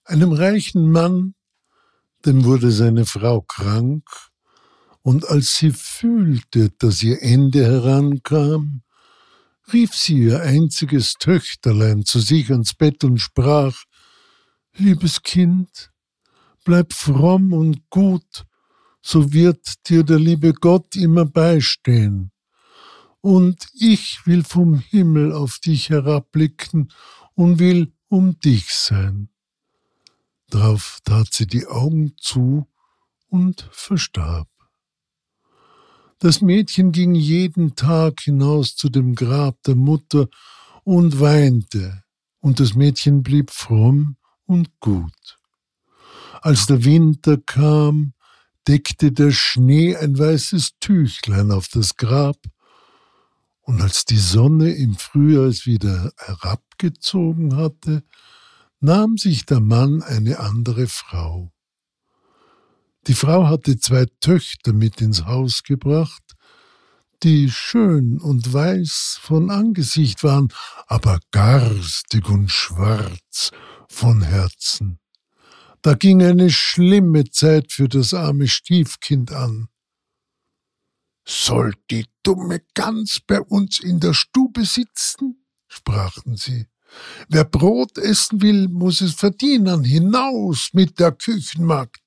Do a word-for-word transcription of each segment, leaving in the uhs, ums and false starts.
Einem reichen Mann, dem wurde seine Frau krank, und als sie fühlte, dass ihr Ende herankam, rief sie ihr einziges Töchterlein zu sich ans Bett und sprach: »Liebes Kind, bleib fromm und gut, so wird dir der liebe Gott immer beistehen. Und ich will vom Himmel auf dich herabblicken und will um dich sein.« Drauf tat sie die Augen zu und verstarb. Das Mädchen ging jeden Tag hinaus zu dem Grab der Mutter und weinte, und das Mädchen blieb fromm und gut. Als der Winter kam, deckte der Schnee ein weißes Tüchlein auf das Grab, und als die Sonne im Frühjahr es wieder herabgezogen hatte, nahm sich der Mann eine andere Frau. Die Frau hatte zwei Töchter mit ins Haus gebracht, die schön und weiß von Angesicht waren, aber garstig und schwarz von Herzen. Da ging eine schlimme Zeit für das arme Stiefkind an. »Soll die dumme Gans bei uns in der Stube sitzen?« sprachen sie. »Wer Brot essen will, muss es verdienen. Hinaus mit der Küchenmagd!«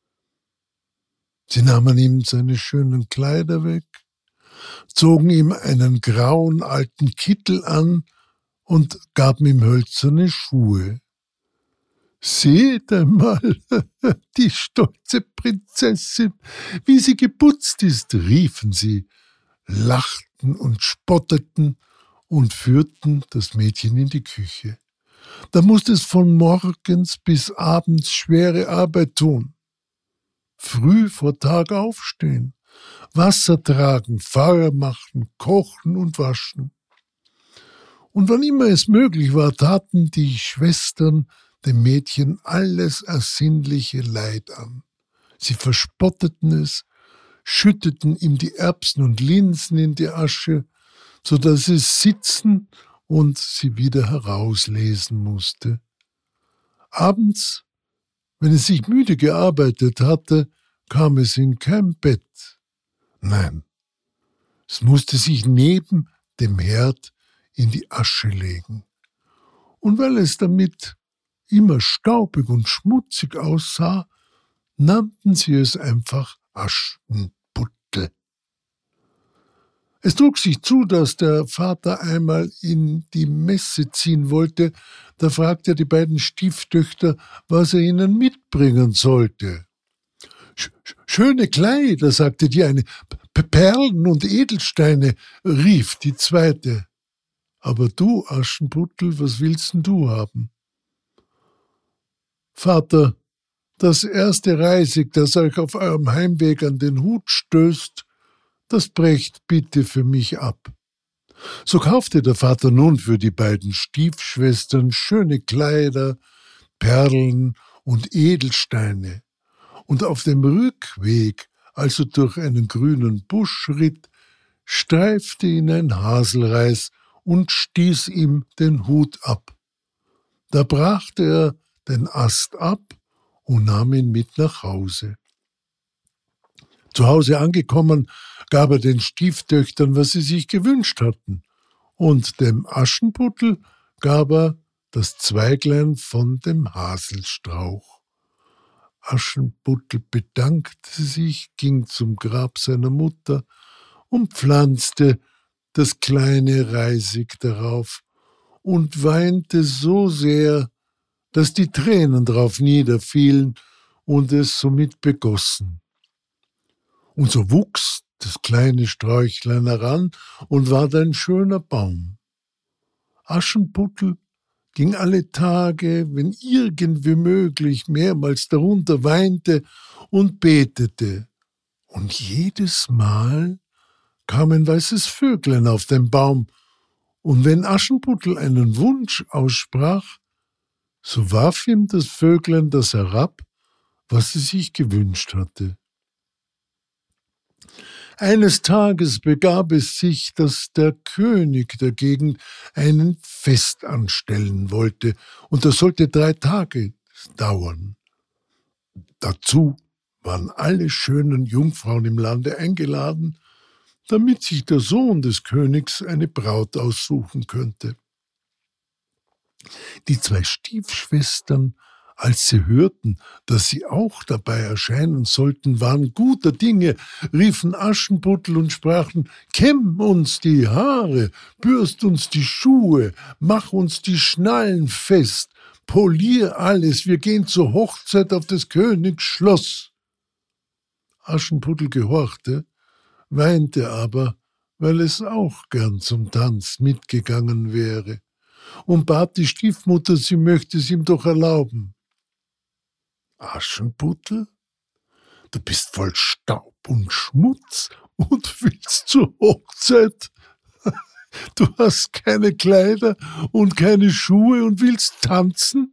Sie nahmen ihm seine schönen Kleider weg, zogen ihm einen grauen alten Kittel an und gaben ihm hölzerne Schuhe. »Seht einmal, die stolze Prinzessin, wie sie geputzt ist«, riefen sie, lachten und spotteten und führten das Mädchen in die Küche. Da musste es von morgens bis abends schwere Arbeit tun. Früh vor Tag aufstehen, Wasser tragen, Feuer machen, kochen und waschen. Und wann immer es möglich war, taten die Schwestern dem Mädchen alles ersinnliche Leid an. Sie verspotteten es, schütteten ihm die Erbsen und Linsen in die Asche, so dass es sitzen und sie wieder herauslesen musste. Abends, wenn es sich müde gearbeitet hatte, kam es in kein Bett. Nein, es musste sich neben dem Herd in die Asche legen. Und weil es damit immer staubig und schmutzig aussah, nannten sie es einfach Aschenputtel. Es trug sich zu, dass der Vater einmal in die Messe ziehen wollte. Da fragte er die beiden Stieftöchter, was er ihnen mitbringen sollte. »Schöne Kleider«, sagte die eine, »Perlen und Edelsteine«, rief die zweite. »Aber du, Aschenputtel, was willst denn du haben?« »Vater, das erste Reisig, das euch auf eurem Heimweg an den Hut stößt, das brecht bitte für mich ab.« So kaufte der Vater nun für die beiden Stiefschwestern schöne Kleider, Perlen und Edelsteine. Und auf dem Rückweg, als er durch einen grünen Busch ritt, streifte ihn ein Haselreis und stieß ihm den Hut ab. Da brachte er den Ast ab und nahm ihn mit nach Hause. Zu Hause angekommen, gab er den Stieftöchtern, was sie sich gewünscht hatten, und dem Aschenputtel gab er das Zweiglein von dem Haselstrauch. Aschenputtel bedankte sich, ging zum Grab seiner Mutter und pflanzte das kleine Reisig darauf und weinte so sehr, dass die Tränen drauf niederfielen und es somit begossen. Und so wuchs das kleine Sträuchlein heran und ward ein schöner Baum. Aschenputtel ging alle Tage, wenn irgendwie möglich, mehrmals darunter, weinte und betete. Und jedes Mal kam ein weißes Vöglein auf den Baum, und wenn Aschenputtel einen Wunsch aussprach, so warf ihm das Vöglein das herab, was es sich gewünscht hatte. Eines Tages begab es sich, dass der König der Gegend einen Fest anstellen wollte, und das sollte drei Tage dauern. Dazu waren alle schönen Jungfrauen im Lande eingeladen, damit sich der Sohn des Königs eine Braut aussuchen könnte. Die zwei Stiefschwestern, als sie hörten, dass sie auch dabei erscheinen sollten, waren guter Dinge, riefen Aschenputtel und sprachen: Kämm uns die Haare, bürst uns die Schuhe, mach uns die Schnallen fest, polier alles, wir gehen zur Hochzeit auf des Königs Schloss. Aschenputtel gehorchte, weinte aber, weil es auch gern zum Tanz mitgegangen wäre, und bat die Stiefmutter, sie möchte es ihm doch erlauben. Aschenputtel, du bist voll Staub und Schmutz und willst zur Hochzeit. Du hast keine Kleider und keine Schuhe und willst tanzen?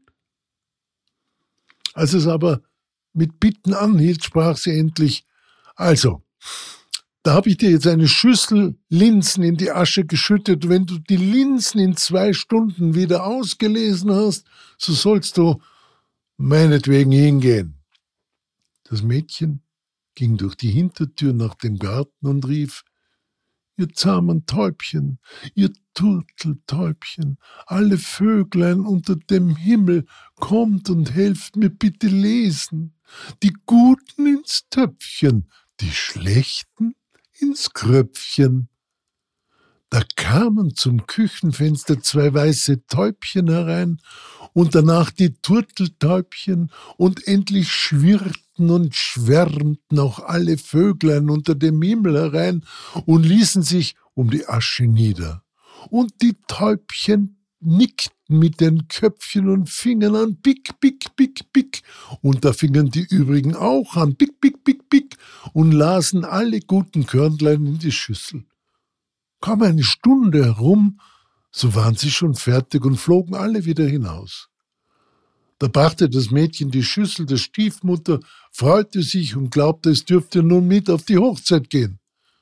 Als es aber mit Bitten anhielt, sprach sie endlich: Also, da habe ich dir jetzt eine Schüssel Linsen in die Asche geschüttet. Wenn du die Linsen in zwei Stunden wieder ausgelesen hast, so sollst du meinetwegen hingehen. Das Mädchen ging durch die Hintertür nach dem Garten und rief: Ihr zahmen Täubchen, ihr Turteltäubchen, alle Vöglein unter dem Himmel, kommt und helft mir bitte lesen. Die Guten ins Töpfchen, die Schlechten ins Kröpfchen. Da kamen zum Küchenfenster zwei weiße Täubchen herein und danach die Turteltäubchen, und endlich schwirrten und schwärmten auch alle Vöglein unter dem Himmel herein und ließen sich um die Asche nieder. Und die Täubchen nickten mit den Köpfchen und fingen an: Pick, pick, pick, pick. Und da fingen die übrigen auch an: Pick, pick, pick, pick, und lasen alle guten Körnlein in die Schüssel. Kaum eine Stunde herum, so waren sie schon fertig und flogen alle wieder hinaus. Da brachte das Mädchen die Schüssel der Stiefmutter, freute sich und glaubte, es dürfte nun mit auf die Hochzeit gehen.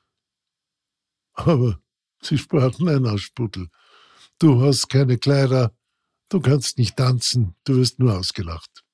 Aber sie sprach: Nein, Aschenputtel, du hast keine Kleider, du kannst nicht tanzen, du wirst nur ausgelacht.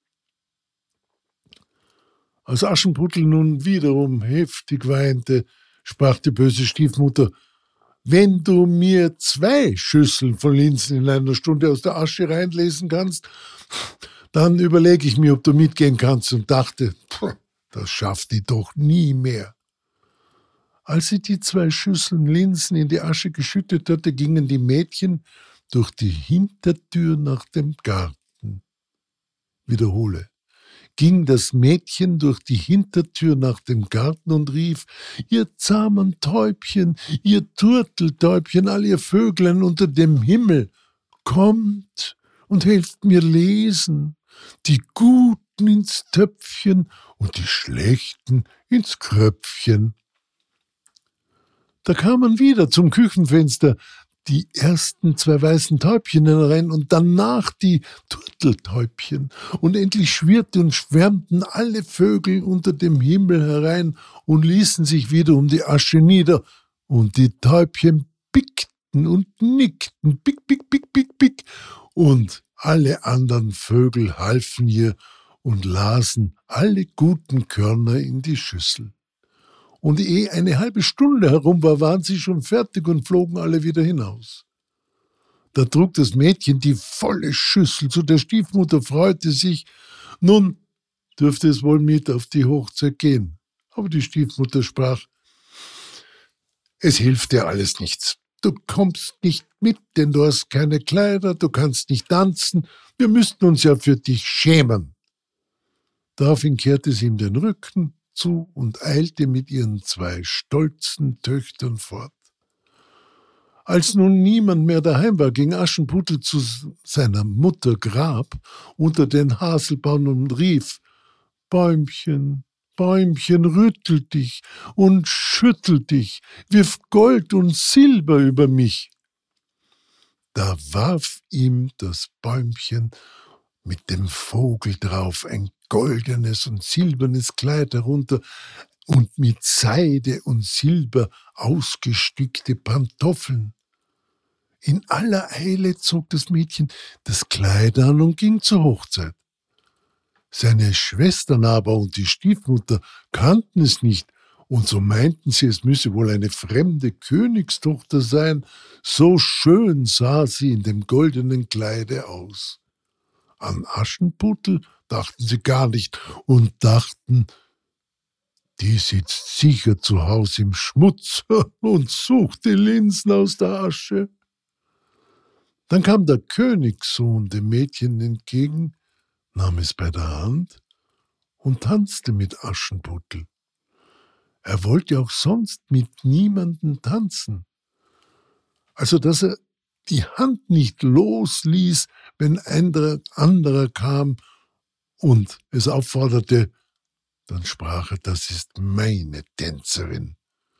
Als Aschenputtel nun wiederum heftig weinte, sprach die böse Stiefmutter: Wenn du mir zwei Schüsseln von Linsen in einer Stunde aus der Asche reinlesen kannst, dann überlege ich mir, ob du mitgehen kannst, und dachte, das schafft die doch nie mehr. Als sie die zwei Schüsseln Linsen in die Asche geschüttet hatte, gingen die Mädchen durch die Hintertür nach dem Garten. Wiederhole. Ging das Mädchen durch die Hintertür nach dem Garten und rief: Ihr zahmen Täubchen, ihr Turteltäubchen, all ihr Vöglein unter dem Himmel, kommt und helft mir lesen, die Guten ins Töpfchen und die Schlechten ins Kröpfchen. Da kamen wieder zum Küchenfenster die ersten zwei weißen Täubchen herein und danach die Turteltäubchen. Und endlich schwirrte und schwärmten alle Vögel unter dem Himmel herein und ließen sich wieder um die Asche nieder. Und die Täubchen pickten und nickten, pick, pick, pick, pick, pick. Und alle anderen Vögel halfen ihr und lasen alle guten Körner in die Schüssel. Und ehe eine halbe Stunde herum war, waren sie schon fertig und flogen alle wieder hinaus. Da trug das Mädchen die volle Schüssel zu der Stiefmutter, freute sich. Nun dürfte es wohl mit auf die Hochzeit gehen. Aber die Stiefmutter sprach: Es hilft dir alles nichts. Du kommst nicht mit, denn du hast keine Kleider, du kannst nicht tanzen. Wir müssten uns ja für dich schämen. Daraufhin kehrte sie ihm den Rücken zu und eilte mit ihren zwei stolzen Töchtern fort. Als nun niemand mehr daheim war, ging Aschenputtel zu seiner Mutter Grab unter den Haselbaum und rief: Bäumchen, Bäumchen, rüttel dich und schüttel dich, wirf Gold und Silber über mich. Da warf ihm das Bäumchen mit dem Vogel drauf ein goldenes und silbernes Kleid herunter und mit Seide und Silber ausgestickte Pantoffeln. In aller Eile zog das Mädchen das Kleid an und ging zur Hochzeit. Seine Schwestern aber und die Stiefmutter kannten es nicht, und so meinten sie, es müsse wohl eine fremde Königstochter sein, so schön sah sie in dem goldenen Kleide aus. An Aschenputtel dachten sie gar nicht und dachten, die sitzt sicher zu Hause im Schmutz und sucht die Linsen aus der Asche. Dann kam der Königssohn dem Mädchen entgegen, nahm es bei der Hand und tanzte mit Aschenputtel. Er wollte auch sonst mit niemandem tanzen. Also, dass er die Hand nicht losließ, wenn ein anderer kam und es aufforderte, dann sprach er, das ist meine Tänzerin.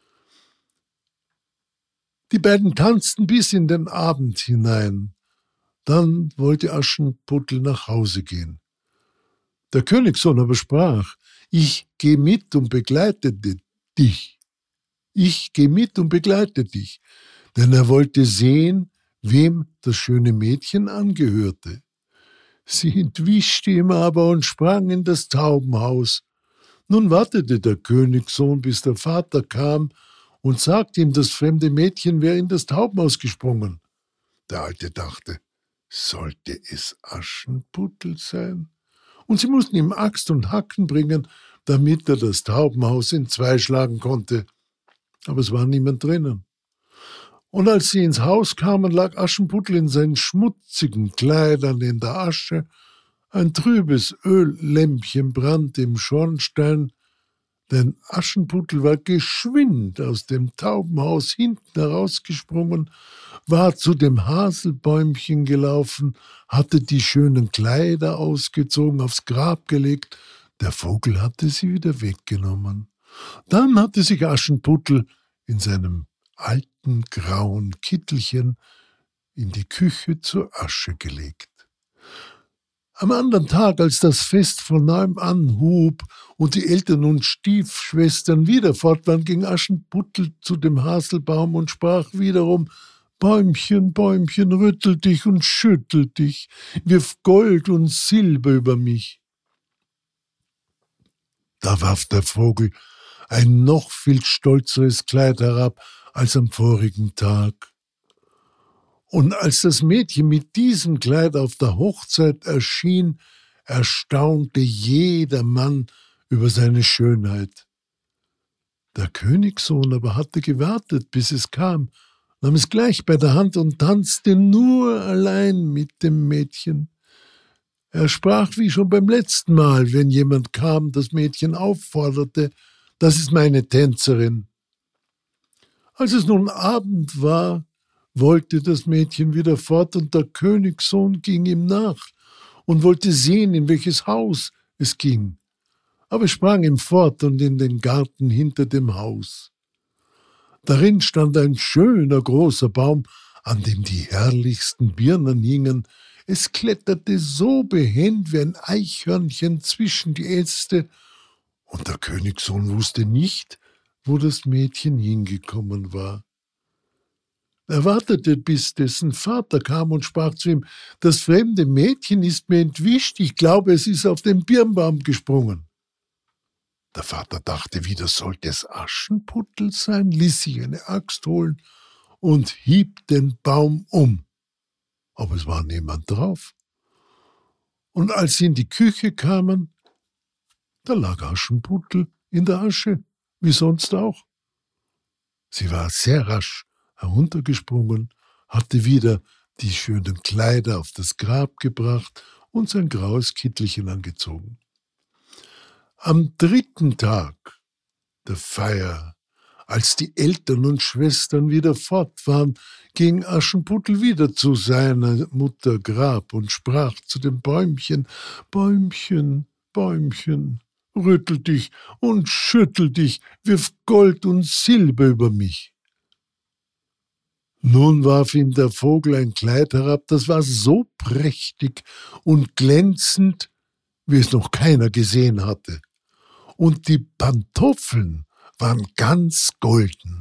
Die beiden tanzten bis in den Abend hinein. Dann wollte Aschenputtel nach Hause gehen. Der Königssohn aber sprach, ich geh mit und begleite dich. Ich geh mit und begleite dich. Denn er wollte sehen, wem das schöne Mädchen angehörte. Sie entwischte ihm aber und sprang in das Taubenhaus. Nun wartete der Königssohn, bis der Vater kam und sagte ihm, das fremde Mädchen wäre in das Taubenhaus gesprungen. Der Alte dachte, sollte es Aschenputtel sein? Und sie mussten ihm Axt und Hacken bringen, damit er das Taubenhaus in zwei schlagen konnte. Aber es war niemand drinnen. Und als sie ins Haus kamen, lag Aschenputtel in seinen schmutzigen Kleidern in der Asche. Ein trübes Öllämpchen brannte im Schornstein, denn Aschenputtel war geschwind aus dem Taubenhaus hinten herausgesprungen, war zu dem Haselbäumchen gelaufen, hatte die schönen Kleider ausgezogen, aufs Grab gelegt. Der Vogel hatte sie wieder weggenommen. Dann hatte sich Aschenputtel in seinem alten grauen Kittelchen in die Küche zur Asche gelegt. Am anderen Tag, als das Fest von neuem anhub und die Eltern und Stiefschwestern wieder fort waren, ging Aschenputtel zu dem Haselbaum und sprach wiederum, Bäumchen, Bäumchen, rüttel dich und schüttel dich, wirf Gold und Silber über mich. Da warf der Vogel ein noch viel stolzeres Kleid herab als am vorigen Tag. Und als das Mädchen mit diesem Kleid auf der Hochzeit erschien, erstaunte jedermann über seine Schönheit. Der Königssohn aber hatte gewartet, bis es kam, nahm es gleich bei der Hand und tanzte nur allein mit dem Mädchen. Er sprach wie schon beim letzten Mal, wenn jemand kam, das Mädchen aufforderte, das ist meine Tänzerin. Als es nun Abend war, wollte das Mädchen wieder fort, und der Königssohn ging ihm nach und wollte sehen, in welches Haus es ging. Aber es sprang ihm fort und in den Garten hinter dem Haus. Darin stand ein schöner großer Baum, an dem die herrlichsten Birnen hingen. Es kletterte so behend wie ein Eichhörnchen zwischen die Äste, und der Königssohn wusste nicht, wo das Mädchen hingekommen war. Er wartete, bis dessen Vater kam und sprach zu ihm, das fremde Mädchen ist mir entwischt, ich glaube, es ist auf den Birnbaum gesprungen. Der Vater dachte wieder, sollte es Aschenputtel sein, ließ sich eine Axt holen und hieb den Baum um. Aber es war niemand drauf. Und als sie in die Küche kamen, da lag Aschenputtel in der Asche, wie sonst auch. Sie war sehr rasch heruntergesprungen, hatte wieder die schönen Kleider auf das Grab gebracht und sein graues Kittelchen angezogen. Am dritten Tag der Feier, als die Eltern und Schwestern wieder fort waren, ging Aschenputtel wieder zu seiner Mutter Grab und sprach zu dem Bäumchen, Bäumchen, Bäumchen, rüttel dich und schüttel dich, wirf Gold und Silber über mich. Nun warf ihm der Vogel ein Kleid herab, das war so prächtig und glänzend, wie es noch keiner gesehen hatte. Und die Pantoffeln waren ganz golden.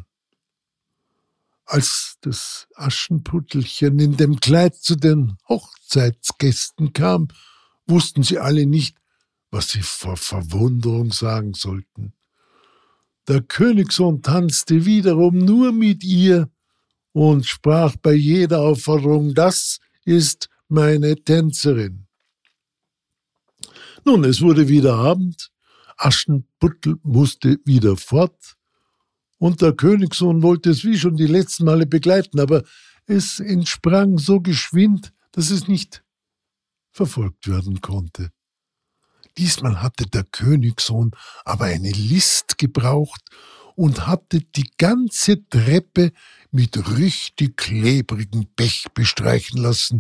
Als das Aschenputtelchen in dem Kleid zu den Hochzeitsgästen kam, wussten sie alle nicht, was sie vor Verwunderung sagen sollten. Der Königssohn tanzte wiederum nur mit ihr und sprach bei jeder Aufforderung: Das ist meine Tänzerin. Nun, es wurde wieder Abend, Aschenputtel musste wieder fort, und der Königssohn wollte es wie schon die letzten Male begleiten, aber es entsprang so geschwind, dass es nicht verfolgt werden konnte. Diesmal hatte der Königssohn aber eine List gebraucht und hatte die ganze Treppe mit richtig klebrigem Pech bestreichen lassen.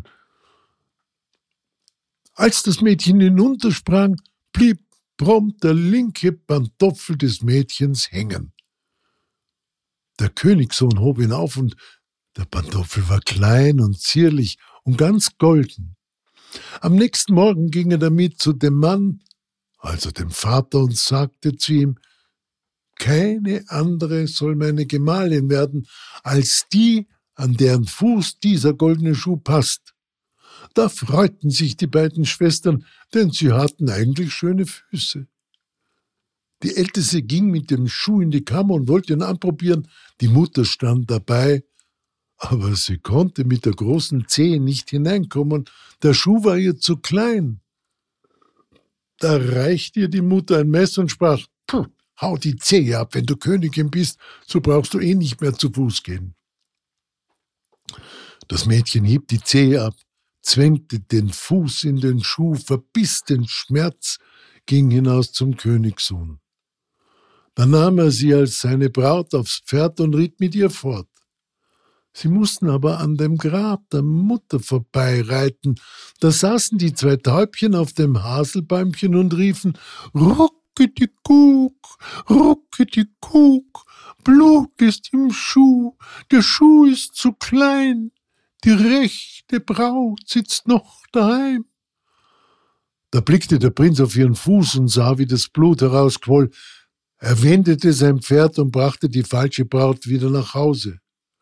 Als das Mädchen hinuntersprang, blieb prompt der linke Pantoffel des Mädchens hängen. Der Königssohn hob ihn auf, und der Pantoffel war klein und zierlich und ganz golden. Am nächsten Morgen ging er damit zu dem Mann, also dem Vater, und sagte zu ihm: Keine andere soll meine Gemahlin werden, als die, an deren Fuß dieser goldene Schuh passt. Da freuten sich die beiden Schwestern, denn sie hatten eigentlich schöne Füße. Die Älteste ging mit dem Schuh in die Kammer und wollte ihn anprobieren. Die Mutter stand dabei, aber sie konnte mit der großen Zehe nicht hineinkommen. Der Schuh war ihr zu klein. Da reichte ihr die Mutter ein Messer und sprach: Puh, hau die Zehe ab, wenn du Königin bist, so brauchst du eh nicht mehr zu Fuß gehen. Das Mädchen hieb die Zehe ab, zwängte den Fuß in den Schuh, verbiss den Schmerz, ging hinaus zum Königssohn. Dann nahm er sie als seine Braut aufs Pferd und ritt mit ihr fort. Sie mussten aber an dem Grab der Mutter vorbeireiten. Da saßen die zwei Täubchen auf dem Haselbäumchen und riefen: Ruckidi-Kuck, Ruckidi-Kuck, Blut ist im Schuh, der Schuh ist zu klein, die rechte Braut sitzt noch daheim. Da blickte der Prinz auf ihren Fuß und sah, wie das Blut herausquoll. Er wendete sein Pferd und brachte die falsche Braut wieder nach Hause.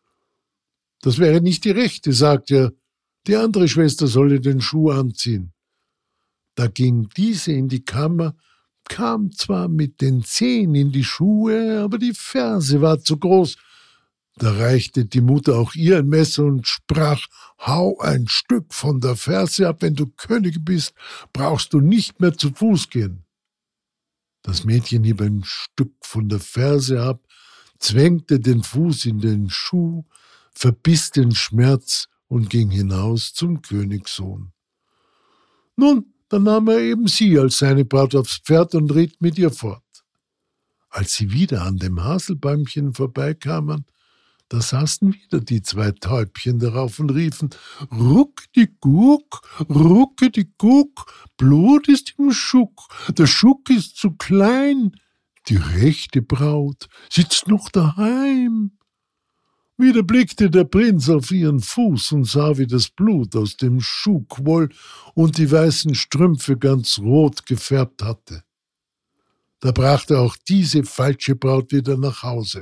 Das wäre nicht die rechte, sagte er, die andere Schwester solle den Schuh anziehen. Da ging diese in die Kammer, kam zwar mit den Zehen in die Schuhe, aber die Ferse war zu groß. Da reichte die Mutter auch ihr ein Messer und sprach: Hau ein Stück von der Ferse ab, wenn du Königin bist, brauchst du nicht mehr zu Fuß gehen. Das Mädchen hieb ein Stück von der Ferse ab, zwängte den Fuß in den Schuh, verbiss den Schmerz und ging hinaus zum Königssohn. Nun, dann nahm er eben sie als seine Braut aufs Pferd und ritt mit ihr fort. Als sie wieder an dem Haselbäumchen vorbeikamen, da saßen wieder die zwei Täubchen darauf und riefen: Ruckidi-Guck, Ruckidi-Guck, Blut ist im Schuck, der Schuck ist zu klein, die rechte Braut sitzt noch daheim. Wieder blickte der Prinz auf ihren Fuß und sah, wie das Blut aus dem Schuh quoll und die weißen Strümpfe ganz rot gefärbt hatte. Da brachte auch diese falsche Braut wieder nach Hause.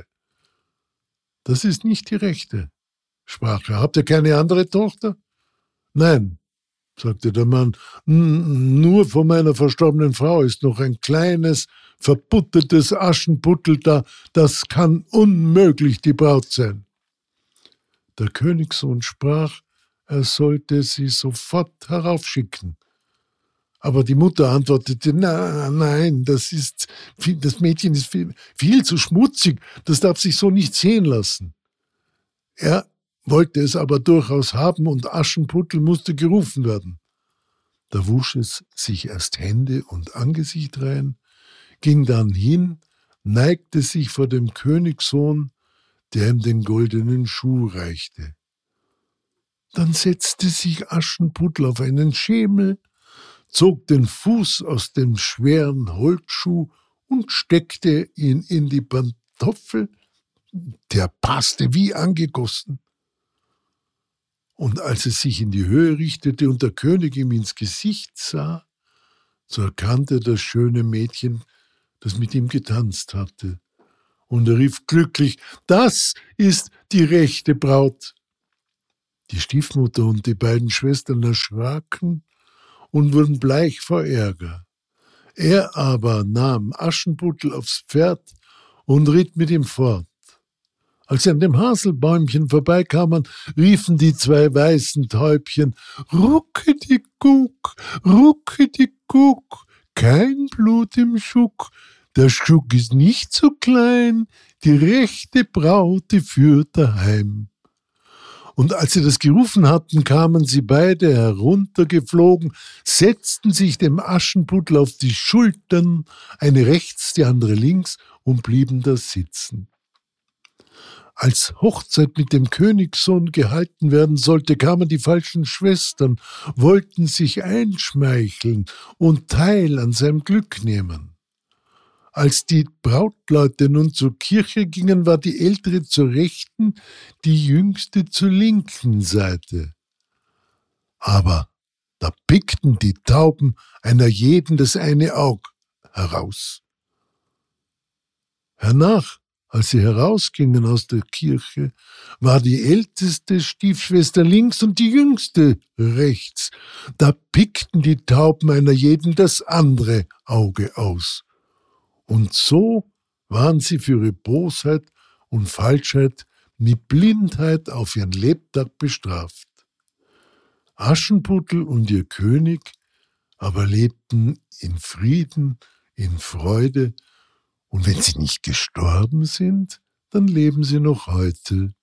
Das ist nicht die rechte, sprach er. Habt ihr keine andere Tochter? Nein, sagte der Mann, nur von meiner verstorbenen Frau ist noch ein kleines, verbuttertes Aschenputtel da, das kann unmöglich die Braut sein. Der Königssohn sprach, er sollte sie sofort heraufschicken. Aber die Mutter antwortete: Na, nein, das ist, das Mädchen ist viel, viel zu schmutzig, das darf sich so nicht sehen lassen. Er wollte es aber durchaus haben und Aschenputtel musste gerufen werden. Da wusch es sich erst Hände und Angesicht rein, ging dann hin, neigte sich vor dem Königssohn, der ihm den goldenen Schuh reichte. Dann setzte sich Aschenputtel auf einen Schemel, zog den Fuß aus dem schweren Holzschuh und steckte ihn in die Pantoffel. Der passte wie angegossen. Und als es sich in die Höhe richtete und der König ihm ins Gesicht sah, so erkannte das schöne Mädchen, das mit ihm getanzt hatte. Und er rief glücklich: Das ist die rechte Braut. Die Stiefmutter und die beiden Schwestern erschraken und wurden bleich vor Ärger. Er aber nahm Aschenputtel aufs Pferd und ritt mit ihm fort. Als sie an dem Haselbäumchen vorbeikamen, riefen die zwei weißen Täubchen: Ruckedickguck, Ruckedickguck, kein Blut im Schuck, der Schuck ist nicht so klein, die rechte Braut, die führt er heim. Und als sie das gerufen hatten, kamen sie beide heruntergeflogen, setzten sich dem Aschenputtel auf die Schultern, eine rechts, die andere links, und blieben da sitzen. Als Hochzeit mit dem Königssohn gehalten werden sollte, kamen die falschen Schwestern, wollten sich einschmeicheln und Teil an seinem Glück nehmen. Als die Brautleute nun zur Kirche gingen, war die Ältere zur rechten, die Jüngste zur linken Seite. Aber da pickten die Tauben einer jeden das eine Aug heraus. Hernach, als sie herausgingen aus der Kirche, war die älteste Stiefschwester links und die jüngste rechts. Da pickten die Tauben einer jeden das andere Auge aus. Und so waren sie für ihre Bosheit und Falschheit mit Blindheit auf ihren Lebtag bestraft. Aschenputtel und ihr König aber lebten in Frieden, in Freude, und wenn sie nicht gestorben sind, dann leben sie noch heute